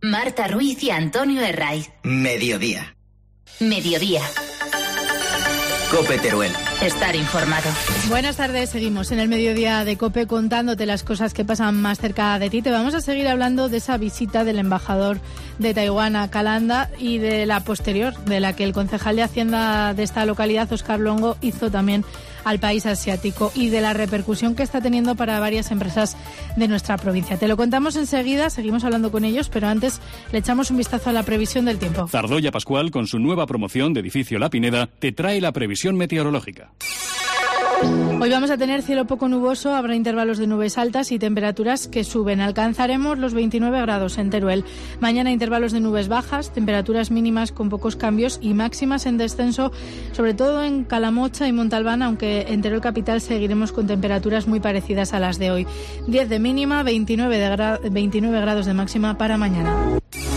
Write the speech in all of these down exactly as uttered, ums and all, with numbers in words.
Marta Ruiz y Antonio Herraiz. Mediodía. Mediodía. COPE Teruel. Estar informado. Buenas tardes, seguimos en el Mediodía de COPE contándote las cosas que pasan más cerca de ti. Te vamos a seguir hablando de esa visita del embajador de Taiwán a Calanda y de la posterior, de la que el concejal de Hacienda de esta localidad, Óscar Luengo, hizo también al país asiático y de la repercusión que está teniendo para varias empresas de nuestra provincia. Te lo contamos enseguida, seguimos hablando con ellos, pero antes le echamos un vistazo a la previsión del tiempo. Zardoya Pascual, con su nueva promoción de edificio La Pineda, te trae la previsión meteorológica. Hoy vamos a tener cielo poco nuboso, habrá intervalos de nubes altas y temperaturas que suben. Alcanzaremos los veintinueve grados en Teruel. Mañana intervalos de nubes bajas, temperaturas mínimas con pocos cambios y máximas en descenso, sobre todo en Calamocha y Montalbán, aunque en Teruel capital seguiremos con temperaturas muy parecidas a las de hoy. diez de mínima, veintinueve, de gra- veintinueve grados de máxima para mañana.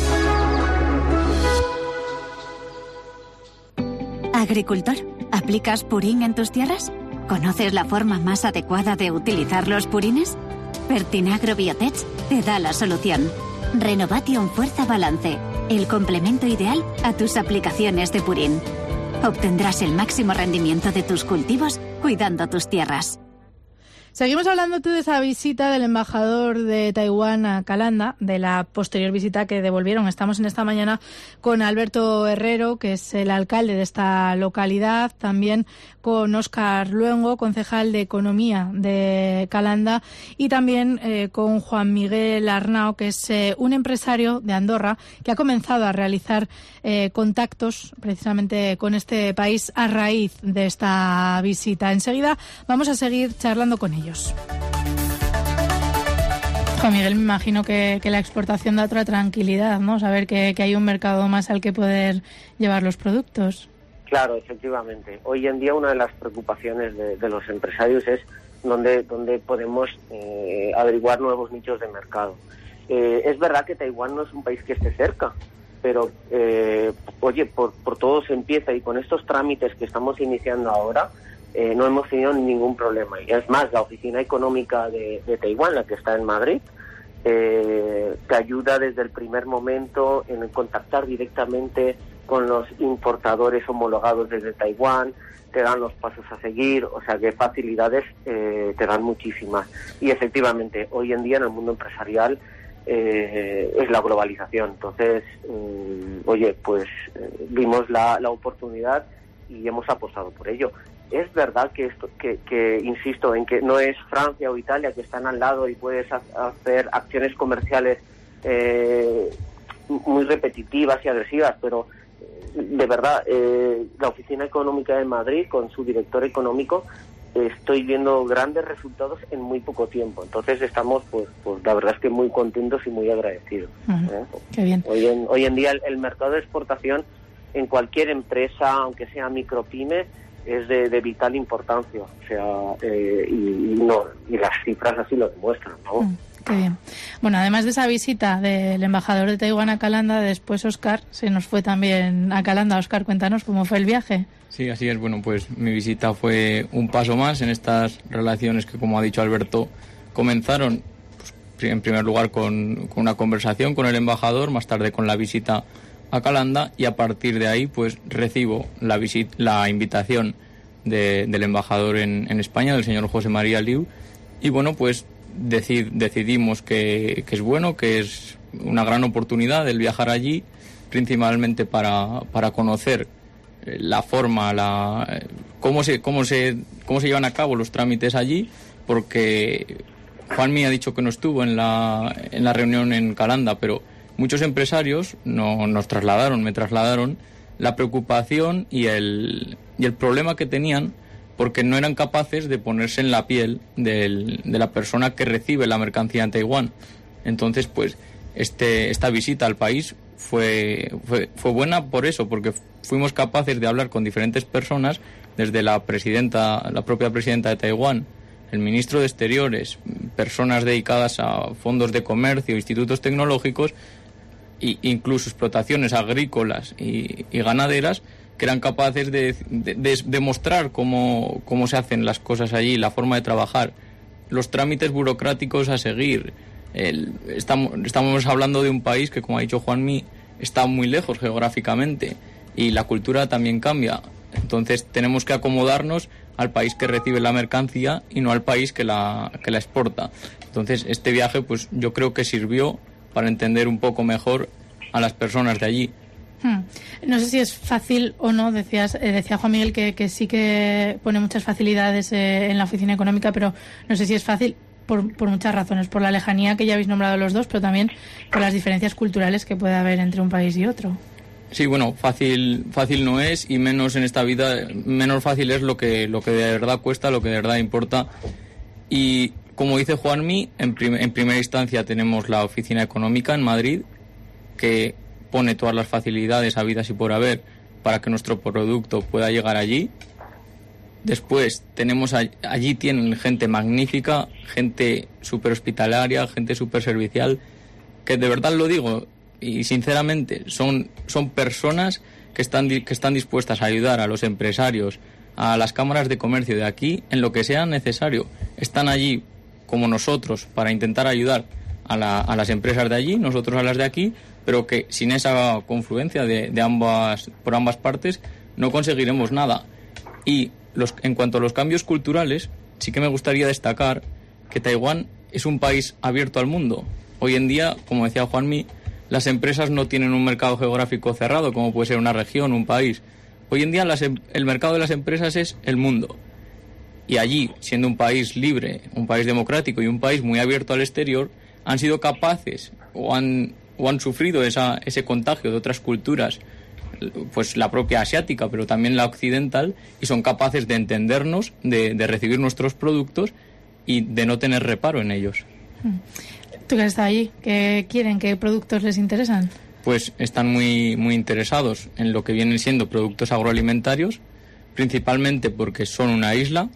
Agricultor, ¿aplicas Purín en tus tierras? ¿Conoces la forma más adecuada de utilizar los purines? Fertinagro Biotech te da la solución. Renovation Fuerza Balance, el complemento ideal a tus aplicaciones de purín. Obtendrás el máximo rendimiento de tus cultivos cuidando tus tierras. Seguimos hablando de esa visita del embajador de Taiwán a Calanda, de la posterior visita que devolvieron. Estamos en esta mañana con Alberto Herrero, que es el alcalde de esta localidad, también con Óscar Luengo, concejal de Economía de Calanda, y también eh, con Juan Miguel Arnao, que es eh, un empresario de Andorra que ha comenzado a realizar eh, contactos precisamente con este país a raíz de esta visita. Enseguida vamos a seguir charlando con ellos. Juan Miguel, me imagino que, que la exportación da otra tranquilidad, ¿no? Saber que, que hay un mercado más al que poder llevar los productos. Claro, efectivamente. Hoy en día una de las preocupaciones de, de los empresarios es dónde, dónde podemos eh, averiguar nuevos nichos de mercado. Eh, es verdad que Taiwán no es un país que esté cerca, pero, eh, oye, por, por todo se empieza y con estos trámites que estamos iniciando ahora, Eh, no hemos tenido ningún problema. Y es más, la Oficina Económica de, de Taiwán, la que está en Madrid, eh, te ayuda desde el primer momento en contactar directamente con los importadores homologados desde Taiwán, te dan los pasos a seguir, o sea que facilidades eh, te dan muchísimas. Y efectivamente, hoy en día en el mundo empresarial eh, es la globalización. Entonces, eh, oye, pues eh, vimos la, la oportunidad y hemos apostado por ello. Es verdad que esto, que, que insisto en que no es Francia o Italia que están al lado y puedes ha- hacer acciones comerciales eh, muy repetitivas y agresivas, pero eh, de verdad eh, la Oficina Económica de Madrid con su director económico eh, estoy viendo grandes resultados en muy poco tiempo. Entonces estamos, pues, pues la verdad es que muy contentos y muy agradecidos. Uh-huh. ¿eh? Qué bien. Hoy en, hoy en día el, el mercado de exportación en cualquier empresa, aunque sea micropyme, es de, de vital importancia, o sea, eh, y, y no y las cifras así lo demuestran, ¿no? Mm, qué bien. Bueno, además de esa visita del embajador de Taiwán a Calanda, después Óscar se nos fue también a Calanda. Óscar, cuéntanos cómo fue el viaje. Sí, así es. Bueno, pues mi visita fue un paso más en estas relaciones que, como ha dicho Alberto, comenzaron pues, en primer lugar con, con una conversación con el embajador, más tarde con la visita a Calanda, y a partir de ahí pues recibo la visit- la invitación de, del embajador en, en España, del señor José María Liu, y bueno, pues decid- decidimos que, que es bueno, que es una gran oportunidad el viajar allí, principalmente para, para conocer la forma, la cómo se, cómo se, cómo se llevan a cabo los trámites allí, porque Juanmi ha dicho que no estuvo en la, en la reunión en Calanda, pero muchos empresarios no, nos trasladaron, me trasladaron la preocupación y el, y el problema que tenían porque no eran capaces de ponerse en la piel del, de la persona que recibe la mercancía en Taiwán. Entonces, pues, este, esta visita al país fue, fue, fue buena por eso, porque fuimos capaces de hablar con diferentes personas, desde la presidenta, la propia presidenta de Taiwán, el ministro de Exteriores, personas dedicadas a fondos de comercio, institutos tecnológicos, e incluso explotaciones agrícolas y, y ganaderas, que eran capaces de, de, de demostrar cómo, cómo se hacen las cosas allí, la forma de trabajar, los trámites burocráticos a seguir, El, estamos, estamos hablando de un país que, como ha dicho Juanmi, está muy lejos geográficamente y la cultura también cambia. Entonces tenemos que acomodarnos al país que recibe la mercancía y no al país que la, que la exporta. Entonces este viaje, pues yo creo que sirvió para entender un poco mejor a las personas de allí. Hmm. No sé si es fácil o no, decías, eh, decía Juan Miguel que, que sí que pone muchas facilidades eh, en la oficina económica, pero no sé si es fácil por, por muchas razones, por la lejanía que ya habéis nombrado los dos, pero también por las diferencias culturales que puede haber entre un país y otro. Sí, bueno, fácil fácil no es, y menos en esta vida, menos fácil es lo que lo que de verdad cuesta, lo que de verdad importa. Y como dice Juanmi, en, prim- en primera instancia tenemos la oficina económica en Madrid, que pone todas las facilidades habidas y por haber para que nuestro producto pueda llegar allí. Después tenemos all- allí tienen gente magnífica, gente súper hospitalaria, gente súper servicial, que de verdad lo digo, y sinceramente son, son personas que están, que están dispuestas a ayudar a los empresarios, a las cámaras de comercio de aquí, en lo que sea necesario. Están allí como nosotros para intentar ayudar a, la, a las empresas de allí, nosotros a las de aquí, pero que sin esa confluencia de, de ambas, por ambas partes no conseguiremos nada. Y los, en cuanto a los cambios culturales, sí que me gustaría destacar que Taiwán es un país abierto al mundo. Hoy en día, como decía Juanmi, las empresas no tienen un mercado geográfico cerrado, como puede ser una región, un país. Hoy en día las, el mercado de las empresas es el mundo. Y allí, siendo un país libre, un país democrático y un país muy abierto al exterior, han sido capaces o han, o han sufrido esa, ese contagio de otras culturas, pues la propia asiática, pero también la occidental, y son capaces de entendernos, de, de recibir nuestros productos y de no tener reparo en ellos. ¿Tú que has estado allí? ¿Qué quieren? ¿Qué productos les interesan? Pues están muy, muy interesados en lo que vienen siendo productos agroalimentarios, principalmente porque son una isla.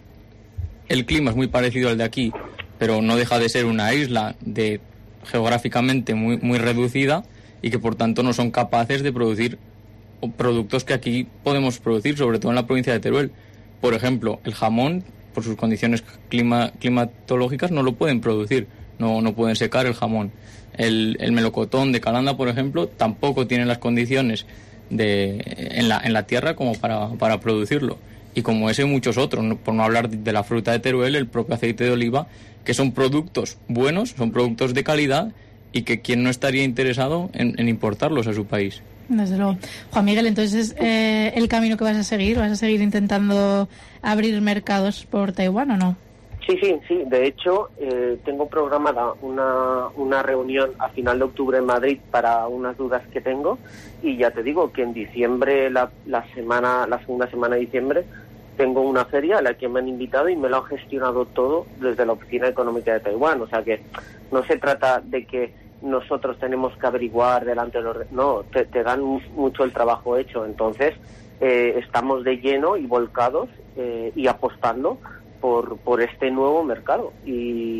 El clima es muy parecido al de aquí, pero no deja de ser una isla de geográficamente muy, muy reducida y que por tanto no son capaces de producir productos que aquí podemos producir, sobre todo en la provincia de Teruel. Por ejemplo, el jamón, por sus condiciones clima, climatológicas, no lo pueden producir. No, no pueden secar el jamón. El, el melocotón de Calanda, por ejemplo, tampoco tiene las condiciones de, en, la, en la tierra como para, para producirlo. Y como ese, muchos otros, no, por no hablar de la fruta de Teruel, el propio aceite de oliva, que son productos buenos, son productos de calidad y que quién no estaría interesado en, en importarlos a su país. Desde luego. Juan Miguel, entonces, eh, ¿el camino que vas a seguir? ¿Vas a seguir intentando abrir mercados por Taiwán o no? Sí, sí, sí. De hecho, eh, tengo programada una, una reunión a final de octubre en Madrid para unas dudas que tengo, y ya te digo que en diciembre, la, la semana, la segunda semana de diciembre, tengo una feria a la que me han invitado y me lo han gestionado todo desde la Oficina Económica de Taiwán. O sea que no se trata de que nosotros tenemos que averiguar delante de los... No, te, te dan mucho el trabajo hecho. Entonces, eh, estamos de lleno y volcados eh, y apostando por por este nuevo mercado y,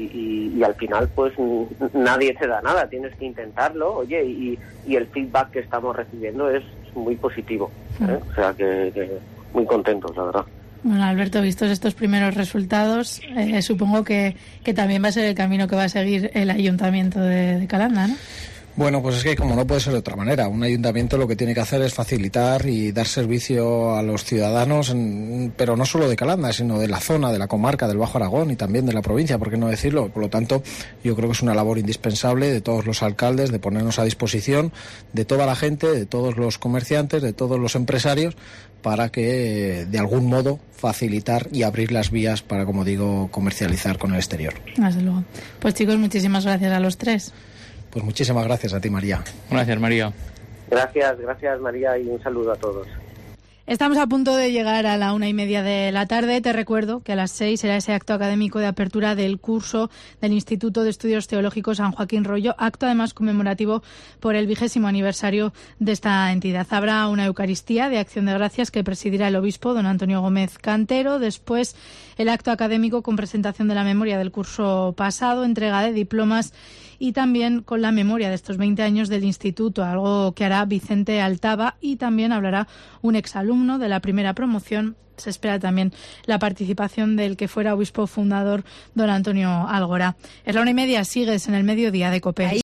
y, y al final pues n- nadie te da nada, tienes que intentarlo, oye, y, y el feedback que estamos recibiendo es muy positivo, ¿eh? O sea que, que muy contentos, la verdad. Bueno, Alberto, vistos estos primeros resultados, eh, supongo que, que también va a ser el camino que va a seguir el Ayuntamiento de, de Calanda, ¿no? Bueno, pues es que como no puede ser de otra manera, un ayuntamiento lo que tiene que hacer es facilitar y dar servicio a los ciudadanos, en, pero no solo de Calanda, sino de la zona, de la comarca, del Bajo Aragón y también de la provincia, ¿por qué no decirlo? Por lo tanto, yo creo que es una labor indispensable de todos los alcaldes, de ponernos a disposición de toda la gente, de todos los comerciantes, de todos los empresarios, para que de algún modo facilitar y abrir las vías para, como digo, comercializar con el exterior. Desde luego. Pues chicos, muchísimas gracias a los tres. Pues muchísimas gracias a ti, María. Gracias, María. Gracias, gracias, María, y un saludo a todos. Estamos a punto de llegar a la una y media de la tarde. Te recuerdo que a las seis será ese acto académico de apertura del curso del Instituto de Estudios Teológicos San Joaquín Rollo, acto además conmemorativo por el vigésimo aniversario de esta entidad. Habrá una Eucaristía de Acción de Gracias que presidirá el obispo don Antonio Gómez Cantero. Después el acto académico con presentación de la memoria del curso pasado, entrega de diplomas y también con la memoria de estos veinte años del instituto, algo que hará Vicente Altaba, y también hablará un exalumno de la primera promoción. Se espera también la participación del que fuera obispo fundador, don Antonio Algora. Es la una y media, sigues en el mediodía de COPE.